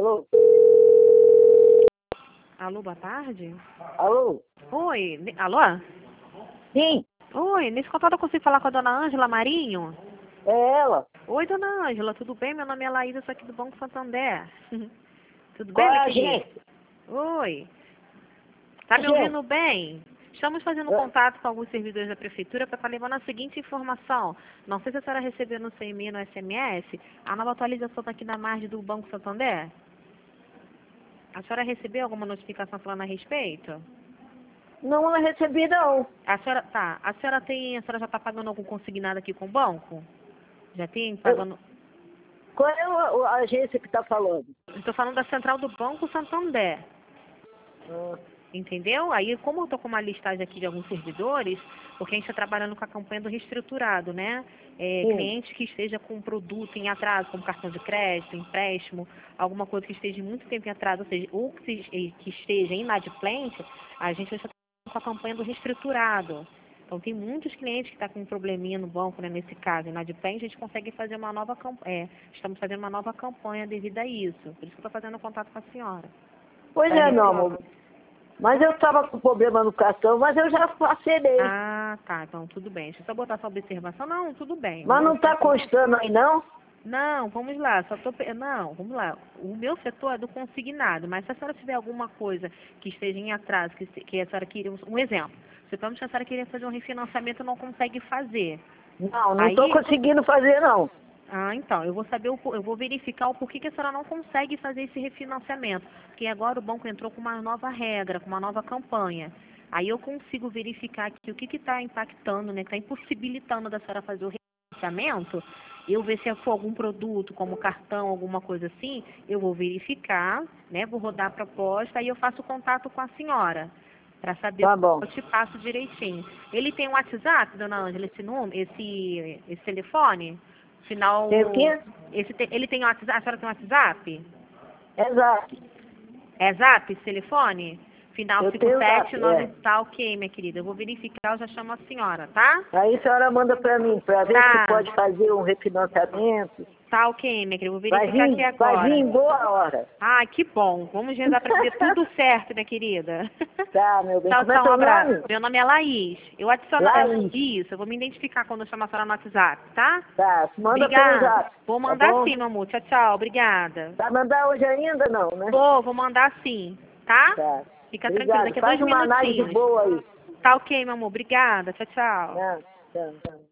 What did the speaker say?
Alô? Alô, boa tarde. Alô? Oi, alô? Sim, Oi, nesse contato eu consigo falar com a dona Ângela Marinho? é ela. Oi, dona Ângela, tudo bem? Meu nome é Laísa, sou aqui do Banco Santander. Tudo Qual bem, é minha a querida? agência? Oi, tá me Agência? ouvindo bem? Estamos fazendo É. contato com alguns servidores da prefeitura para estar levando a seguinte informação. Não sei se a senhora recebeu no seu e-mail, no SMS, a nova atualização aqui da margem do Banco Santander. A senhora recebeu alguma notificação falando a respeito? Não, não recebi não. A senhora a senhora já está pagando algum consignado aqui com o banco? Já tem Eu- pagando? Qual é a agência que está falando? Estou falando da central do Banco Santander. Ah, Entendeu? Aí, como eu estou com uma listagem aqui de alguns servidores, porque a gente está trabalhando com a campanha do reestruturado, né? sim. Cliente que esteja com um produto em atraso, como cartão de crédito, empréstimo, alguma coisa que esteja muito tempo em atraso, ou seja, ou que esteja inadimplente, a gente vai estar com a campanha do reestruturado. Então, tem muitos clientes que estão com um probleminha no banco, né? Nesse caso, inadimplente, a gente consegue fazer uma nova campanha. Estamos fazendo uma nova campanha devido a isso. Por isso que eu estou fazendo contato com a senhora. Pois é, não, amor. Mas eu estava com problema no cartão, mas eu já acerei. Ah, tá. Então, tudo bem. Deixa eu só botar essa observação. Não, tudo bem. Mas não está constando aí, não? Não, vamos lá. Não, vamos lá. O meu setor é do consignado, mas se a senhora tiver alguma coisa que esteja em atraso, que a senhora queria... Um exemplo. Suponhamos que a senhora queria fazer um refinanciamento e não consegue fazer. Não Aí, estou conseguindo fazer, não. então, eu vou saber, eu vou verificar o porquê que a senhora não consegue fazer esse refinanciamento. Porque agora o banco entrou com uma nova regra, com uma nova campanha. Aí eu consigo verificar aqui o que está impactando, né, que está impossibilitando da senhora fazer o refinanciamento. Eu ver se for algum produto, como cartão, alguma coisa assim, eu vou verificar, né, vou rodar a proposta, aí eu faço contato com a senhora, para saber, Tá bom. eu te passo direitinho. Ele tem um WhatsApp, dona Ângela, esse número, esse telefone? Final. Tem o quê? Ele tem WhatsApp? A senhora tem WhatsApp? Exato. É Zap esse telefone? Final Eu tenho zap, 57 é. tá ok, minha querida. Eu vou verificar, eu já chamo a senhora, tá? Aí a senhora manda para mim, para ver se Tá. pode fazer um refinanciamento. Tá ok, minha querida. Eu vou Vai verificar aqui vai vir agora. em boa hora. Ai, que bom. Vamos rezar pra ver tudo certo, minha querida. Tá, meu bem. Tchau, Como é tchau, um teu abraço. nome? Meu nome é Laís. Eu adiciono. Laís. Isso, eu vou me identificar quando eu chamar a senhora no WhatsApp, tá? Tá, manda pelo Obrigada. zap. Vou Tá mandar bom? sim, meu amor. Tchau, tchau. Obrigada. Vai mandar hoje ainda não, né? Vou mandar sim, tá? Tá. Fica tranquilo, Obrigado. daqui a Faz 2 uma análise minutinhos. boa aí. Tá ok, meu amor. Obrigada. Tchau, tchau. Tá, tchau, tchau.